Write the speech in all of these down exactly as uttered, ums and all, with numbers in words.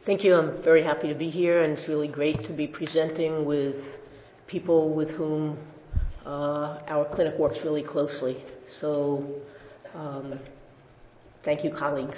Thank you. I'm very happy to be here, and it's really great to be presenting with people with whom uh, our clinic works really closely. So, um, thank you, colleagues.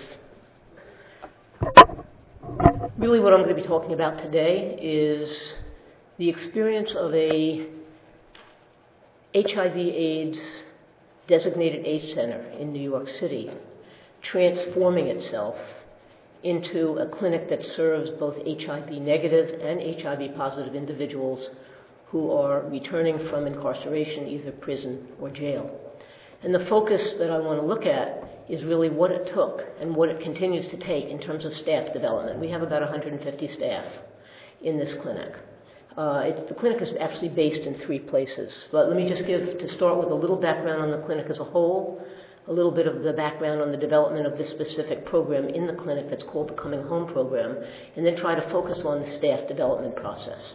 Really what I'm going to be talking about today is the experience of a H I V AIDS designated AIDS center in New York City transforming itself into a clinic that serves both H I V negative and H I V positive individuals who are returning from incarceration, either prison or jail. And the focus that I want to look at is really what it took and what it continues to take in terms of staff development. We have about one hundred fifty staff in this clinic. Uh, it, the clinic is actually based in three places. But let me just give, to start with, a little background on the clinic as a whole, a little bit of the background on the development of this specific program in the clinic that's called the Coming Home Program, and then try to focus on the staff development process.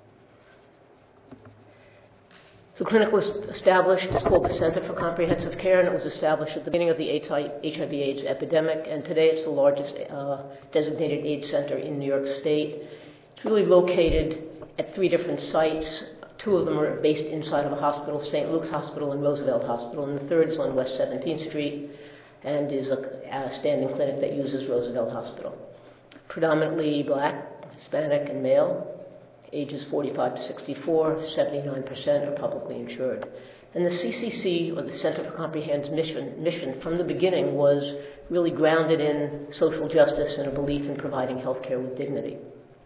The clinic was established, it's called the Center for Comprehensive Care, and it was established at the beginning of the H I V AIDS epidemic, and today it's the largest uh, designated AIDS center in New York State. It's really located at three different sites. Two of them are based inside of a hospital, Saint Luke's Hospital and Roosevelt Hospital, and the third is on West seventeenth Street and is a, a standing clinic that uses Roosevelt Hospital. Predominantly Black, Hispanic, and male. Ages forty-five to sixty-four, seventy-nine percent are publicly insured. And the C C C, or the Center for Comprehensive mission, mission, from the beginning was really grounded in social justice and a belief in providing health care with dignity.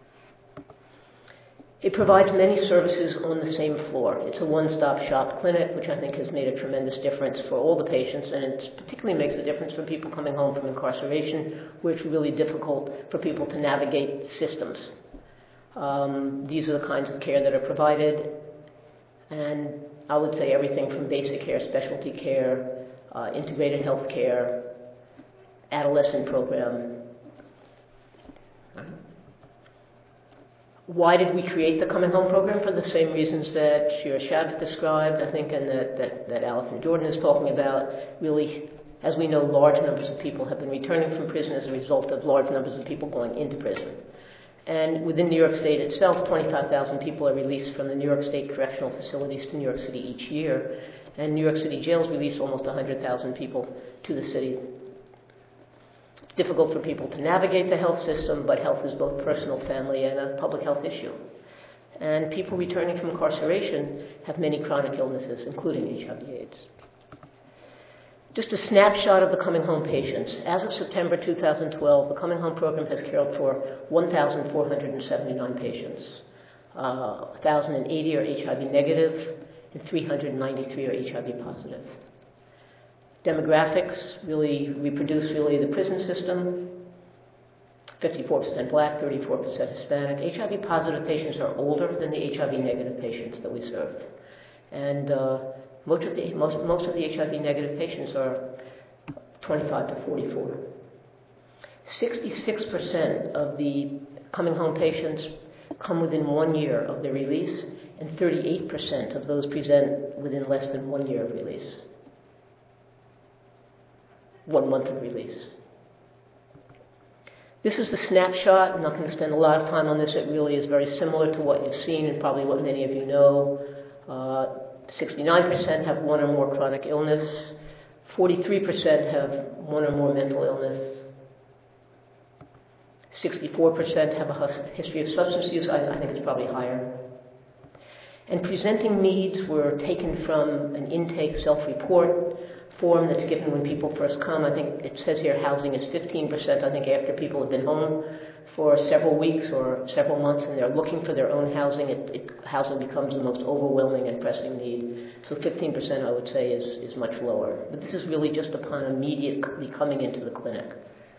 It provides many services on the same floor. It's a one-stop shop clinic, which I think has made a tremendous difference for all the patients, and it particularly makes a difference for people coming home from incarceration, where it's really difficult for people to navigate systems. Um, these are the kinds of care that are provided, and I would say everything from basic care, specialty care, uh, integrated health care, adolescent program. Why did we create the Coming Home Program? For the same reasons that Shira Shab described, I think, and that, that, that Alison Jordan is talking about. Really, as we know, large numbers of people have been returning from prison as a result of large numbers of people going into prison. And within New York State itself, twenty-five thousand people are released from the New York State correctional facilities to New York City each year. And New York City jails release almost one hundred thousand people to the city. It's difficult for people to navigate the health system, but health is both personal, family, and a public health issue. And people returning from incarceration have many chronic illnesses, including H I V AIDS. Just a snapshot of the Coming Home patients. As of September two thousand twelve, the Coming Home Program has cared for one thousand four hundred seventy-nine patients. Uh, one thousand eighty are H I V negative, and three hundred ninety-three are H I V positive. Demographics really reproduce really the prison system. fifty-four percent Black, thirty-four percent Hispanic. H I V positive patients are older than the H I V negative patients that we serve. And uh, Most of, the, most, most of the H I V negative patients are twenty-five to forty-four. sixty-six percent of the Coming Home patients come within one year of their release, and thirty-eight percent of those present within less than one year of release. One month of release. This is the snapshot. I'm not going to spend a lot of time on this. It really is very similar to what you've seen and probably what many of you know. Uh, sixty-nine percent have one or more chronic illness. forty-three percent have one or more mental illness. sixty-four percent have a history of substance use. I, I think it's probably higher. And presenting needs were taken from an intake self-report form that's given when people first come. I think it says here housing is fifteen percent. I think after people have been home for several weeks or several months and they're looking for their own housing, it, it, housing becomes the most overwhelming and pressing need. So fifteen percent, I would say, is, is much lower. But this is really just upon immediately coming into the clinic.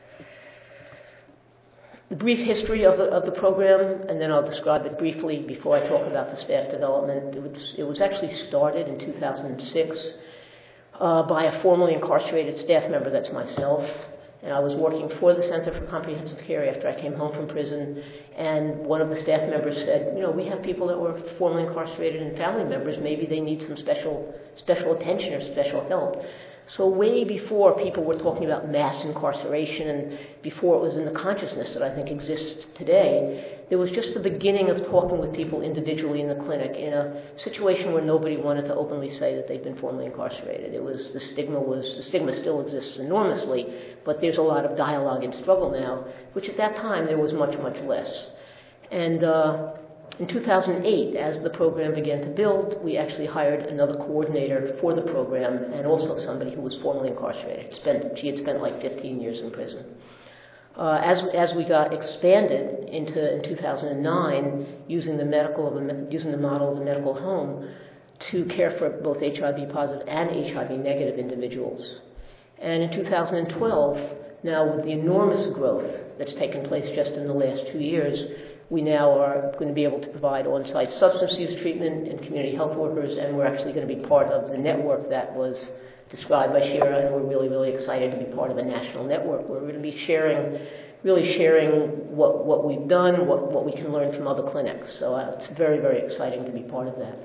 The brief history of the, of the program, and then I'll describe it briefly before I talk about the staff development. It was, it was actually started in two thousand six uh, by a formerly incarcerated staff member, that's myself. And I was working for the Center for Comprehensive Care after I came home from prison, and one of the staff members said, you know, we have people that were formerly incarcerated and family members, maybe they need some special special attention or special help. So way before people were talking about mass incarceration and before it was in the consciousness that I think exists today, there was just the beginning of talking with people individually in the clinic in a situation where nobody wanted to openly say that they'd been formerly incarcerated. It was, the stigma was, the stigma still exists enormously, but there's a lot of dialogue and struggle now, which at that time there was much, much less. And uh, in two thousand eight, as the program began to build, we actually hired another coordinator for the program and also somebody who was formerly incarcerated. Spent, she had spent like fifteen years in prison. Uh, as, as we got expanded into in two thousand nine, using the medical of a, using the model of a medical home to care for both H I V positive and H I V negative individuals. And in two thousand twelve, now with the enormous growth that's taken place just in the last two years, we now are going to be able to provide on-site substance use treatment and community health workers, and we're actually going to be part of the network that was described by Shira, and we're really, really excited to be part of a national network where we're going to be sharing, really sharing what, what we've done, what, what we can learn from other clinics. So uh, it's very, very exciting to be part of that.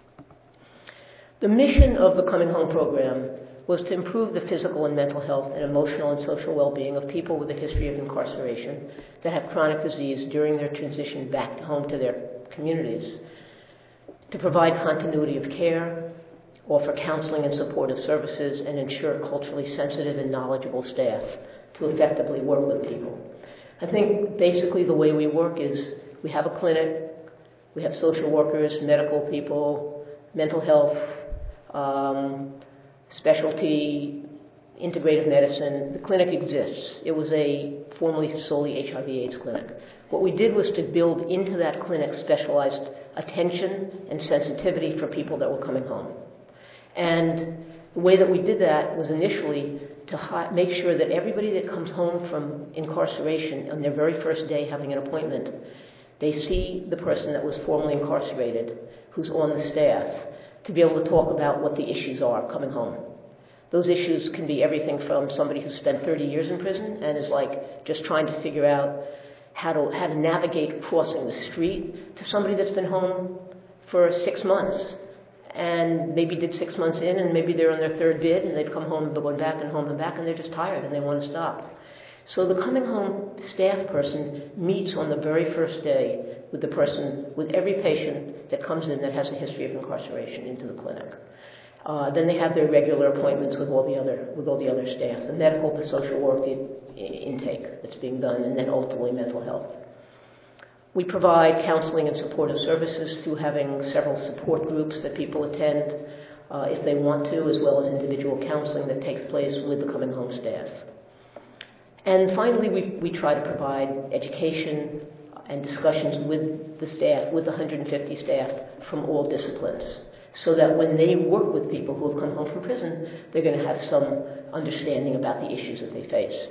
The mission of the Coming Home program was to improve the physical and mental health and emotional and social well-being of people with a history of incarceration that have chronic disease during their transition back home to their communities, to provide continuity of care, offer counseling and supportive services, and ensure culturally sensitive and knowledgeable staff to effectively work with people. I think basically the way we work is we have a clinic, we have social workers, medical people, mental health, um, specialty, integrative medicine. The clinic exists. It was a formerly solely H I V AIDS clinic. What we did was to build into that clinic specialized attention and sensitivity for people that were coming home. And the way that we did that was initially to hi- make sure that everybody that comes home from incarceration on their very first day having an appointment, they see the person that was formerly incarcerated who's on the staff, to be able to talk about what the issues are coming home. Those issues can be everything from somebody who spent thirty years in prison and is like just trying to figure out how to how to navigate crossing the street, to somebody that's been home for six months and maybe did six months in and maybe they're on their third bid and they've come home and going back and home and back and they're just tired and they want to stop. So the coming home staff person meets on the very first day with the person, with every patient that comes in that has a history of incarceration into the clinic. Uh, then they have their regular appointments with all the other with all the other staff, the medical, the social work, the intake that's being done, and then ultimately mental health. We provide counseling and supportive services through having several support groups that people attend uh, if they want to, as well as individual counseling that takes place with the coming home staff. And finally, we, we try to provide education and discussions with the staff, with the one hundred fifty staff from all disciplines, so that when they work with people who have come home from prison, they're going to have some understanding about the issues that they face.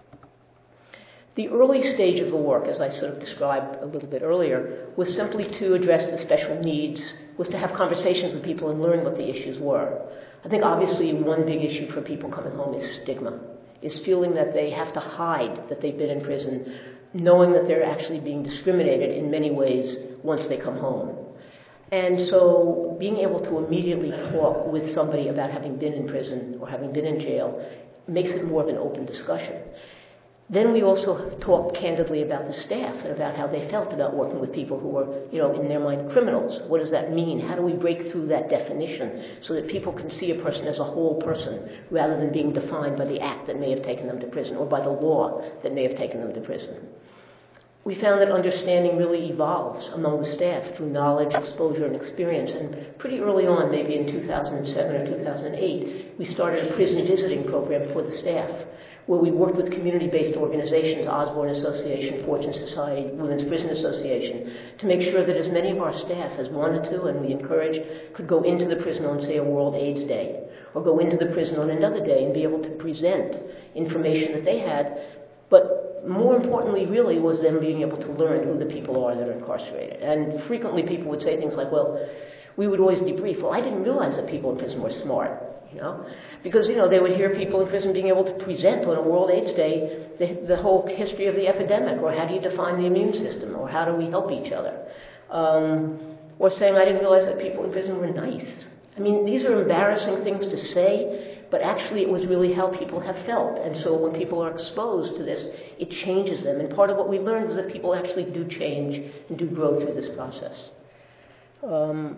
The early stage of the work, as I sort of described a little bit earlier, was simply to address the special needs, was to have conversations with people and learn what the issues were. I think obviously one big issue for people coming home is stigma, is feeling that they have to hide that they've been in prison, knowing that they're actually being discriminated in many ways once they come home. And so being able to immediately talk with somebody about having been in prison or having been in jail makes it more of an open discussion. Then we also talked candidly about the staff and about how they felt about working with people who were, you know, in their mind criminals. What does that mean? How do we break through that definition so that people can see a person as a whole person rather than being defined by the act that may have taken them to prison or by the law that may have taken them to prison? We found that understanding really evolves among the staff through knowledge, exposure, and experience. And pretty early on, maybe in two thousand seven or two thousand eight, we started a prison visiting program for the staff, where we worked with community-based organizations, Osborne Association, Fortune Society, Women's Prison Association, to make sure that as many of our staff as wanted to, and we encouraged, could go into the prison on, say, a World AIDS Day, or go into the prison on another day and be able to present information that they had. But more importantly, really, was them being able to learn who the people are that are incarcerated. And frequently people would say things like, well, we would always debrief, well, I didn't realize that people in prison were smart, you know? Because, you know, they would hear people in prison being able to present on a World AIDS Day the, the whole history of the epidemic, or how do you define the immune system, or how do we help each other? Um, or saying, I didn't realize that people in prison were nice. I mean, these are embarrassing things to say, but actually it was really how people have felt. And so when people are exposed to this, it changes them. And part of what we learned was that people actually do change and do grow through this process. Um,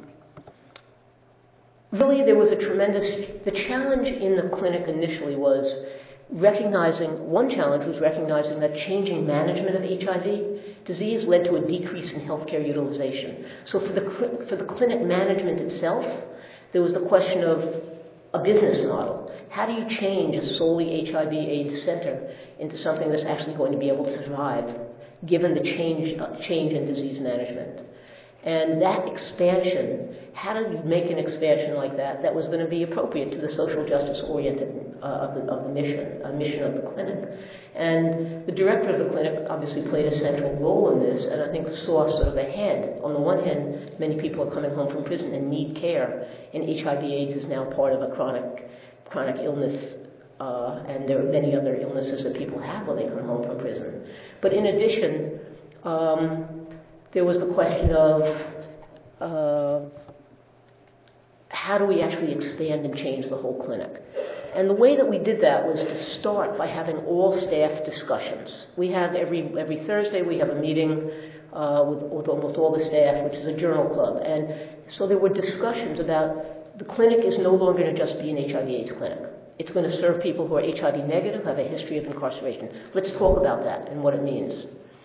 really, there was a tremendous, the challenge in the clinic initially was recognizing, one challenge was recognizing that changing management of H I V disease led to a decrease in healthcare utilization. So for the, for the clinic management itself, there was the question of a business model. How do you change a solely H I V AIDS center into something that's actually going to be able to survive, given the change, uh, change in disease management? And that expansion, how do you make an expansion like that that was going to be appropriate to the social justice-oriented uh, of, the, of the mission, uh, mission of the clinic? And the director of the clinic obviously played a central role in this, and I think saw sort of ahead. On the one hand, many people are coming home from prison and need care, and H I V AIDS is now part of a chronic, chronic illness, uh, and there are many other illnesses that people have when they come home from prison. But in addition, um, there was the question of uh, how do we actually expand and change the whole clinic? And the way that we did that was to start by having all staff discussions. We have every every Thursday we have a meeting uh, with, with almost all the staff, which is a journal club. And so there were discussions about the clinic is no longer going to just be an H I V AIDS clinic. It's going to serve people who are H I V negative, have a history of incarceration. Let's talk about that and what it means.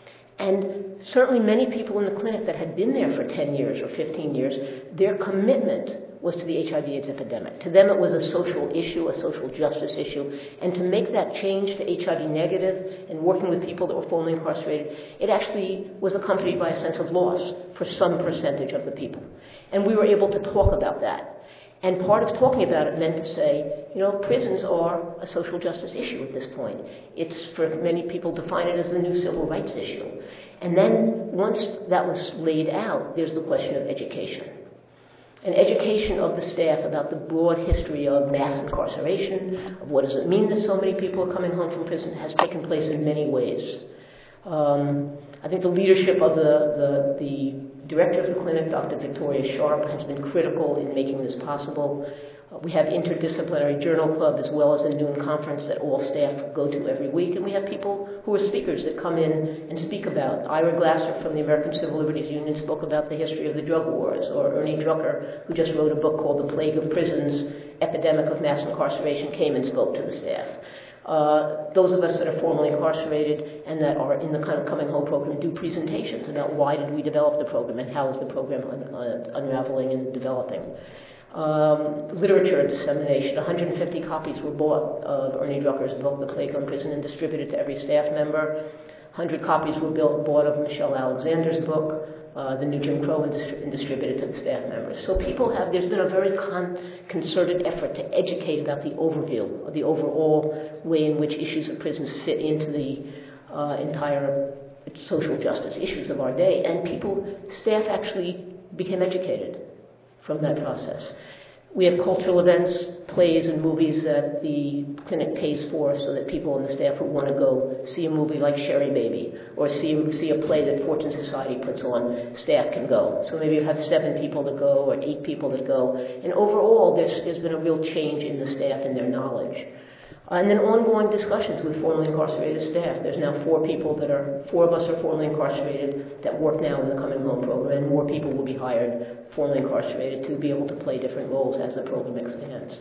And certainly many people in the clinic that had been there for ten years or fifteen years, their commitment was to the H I V AIDS epidemic. To them it was a social issue, a social justice issue. And to make that change to H I V negative and working with people that were formerly incarcerated, it actually was accompanied by a sense of loss for some percentage of the people. And we were able to talk about that. And part of talking about it meant to say, you know, prisons are a social justice issue at this point. It's, for many people, define it as the new civil rights issue. And then once that was laid out, there's the question of education. And education of the staff about the broad history of mass incarceration, of what does it mean that so many people are coming home from prison, has taken place in many ways. Um, I think the leadership of the, the, the director of the clinic, Doctor Victoria Sharp, has been critical in making this possible. Uh, we have interdisciplinary journal club as well as a noon conference that all staff go to every week. And we have people who are speakers that come in and speak about. Ira Glasser from the American Civil Liberties Union spoke about the history of the drug wars, or Ernie Drucker, who just wrote a book called The Plague of Prisons, Epidemic of Mass Incarceration, came and spoke to the staff. Uh, those of us that are formerly incarcerated and that are in the kind of coming home program do presentations about why did we develop the program and how is the program un- uh, unraveling and developing. Um, literature dissemination. one hundred fifty copies were bought of Ernie Drucker's book, The Plague on Prison, and distributed to every staff member. one hundred copies were built, bought of Michelle Alexander's book, uh, The New Jim Crow, and, dist- and distributed to the staff members. So people have, there's been a very con- concerted effort to educate about the overview, the overall way in which issues of prisons fit into the uh, entire social justice issues of our day. And people, staff actually became educated from that process. We have cultural events, plays and movies that the clinic pays for so that people on the staff who want to go see a movie like Sherry Baby or see, see a play that Fortune Society puts on, staff can go. So maybe you have seven people that go or eight people that go. And overall, there's, there's been a real change in the staff and their knowledge. Uh, and then ongoing discussions with formerly incarcerated staff. There's now four people that are, four of us are formerly incarcerated that work now in the Coming Home program, and more people will be hired formerly incarcerated to be able to play different roles as the program expands.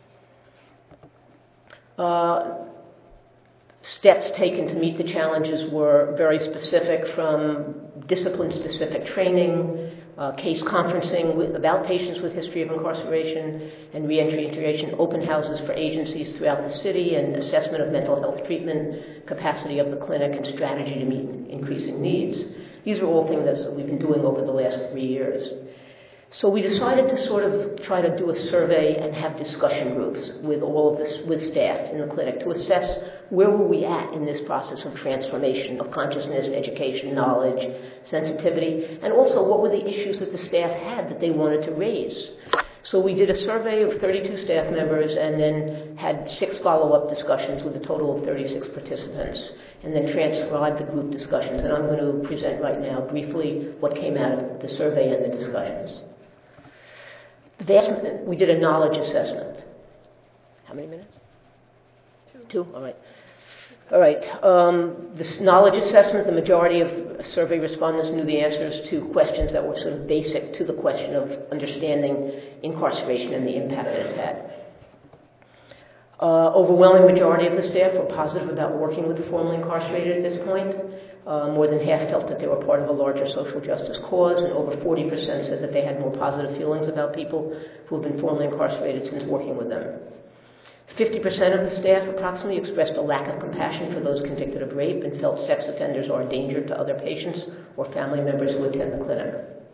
Uh, steps taken to meet the challenges were very specific, from discipline-specific training, Uh, case conferencing with, about patients with history of incarceration and reentry integration, open houses for agencies throughout the city, and assessment of mental health treatment, capacity of the clinic, and strategy to meet increasing needs. These are all things that we've been doing over the last three years. So we decided to sort of try to do a survey and have discussion groups with all of this, with staff in the clinic, to assess where were we at in this process of transformation of consciousness, education, knowledge, sensitivity, and also what were the issues that the staff had that they wanted to raise. So we did a survey of thirty-two staff members and then had six follow-up discussions with a total of thirty-six participants, and then transcribed the group discussions. And I'm going to present right now briefly what came out of the survey and the discussions. We did a knowledge assessment. how many minutes? Two. Two, all right. All right. Um, this knowledge assessment, the majority of survey respondents knew the answers to questions that were sort of basic to the question of understanding incarceration and the impact that it's had. Uh, overwhelming majority of the staff were positive about working with the formerly incarcerated at this point. Uh, more than half felt that they were part of a larger social justice cause, and over forty percent said that they had more positive feelings about people who have been formerly incarcerated since working with them. fifty percent of the staff approximately expressed a lack of compassion for those convicted of rape and felt sex offenders are a danger to other patients or family members who attend the clinic.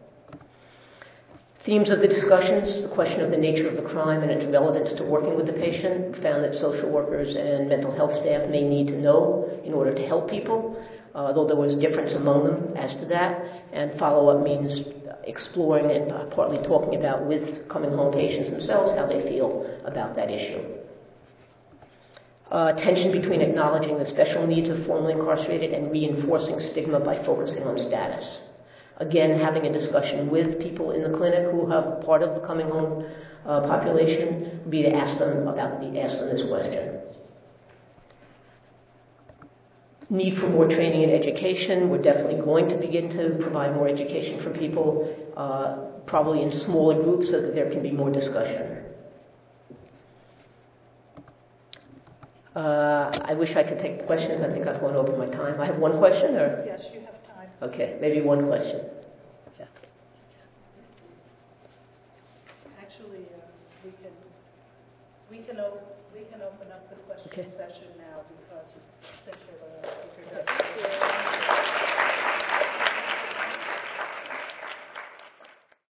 Themes of the discussions, the question of the nature of the crime and its relevance to working with the patient, found that social workers and mental health staff may need to know in order to help people, uh, though there was difference among them as to that, and follow-up means exploring and uh, partly talking about with coming home patients themselves how they feel about that issue. Uh, tension between acknowledging the special needs of formerly incarcerated and reinforcing stigma by focusing on status. Again, having a discussion with people in the clinic who have part of the coming home uh, population would be to ask them about the ask them this question. Need for more training and education. We're definitely going to begin to provide more education for people, uh, probably in smaller groups so that there can be more discussion. Uh, I wish I could take questions. I think I've gone over my time. I have one question, or? Yes, you have time. Okay, maybe one question. Yeah. Actually, uh, we can we can open we can open up the question Okay. session now because since you're the speaker.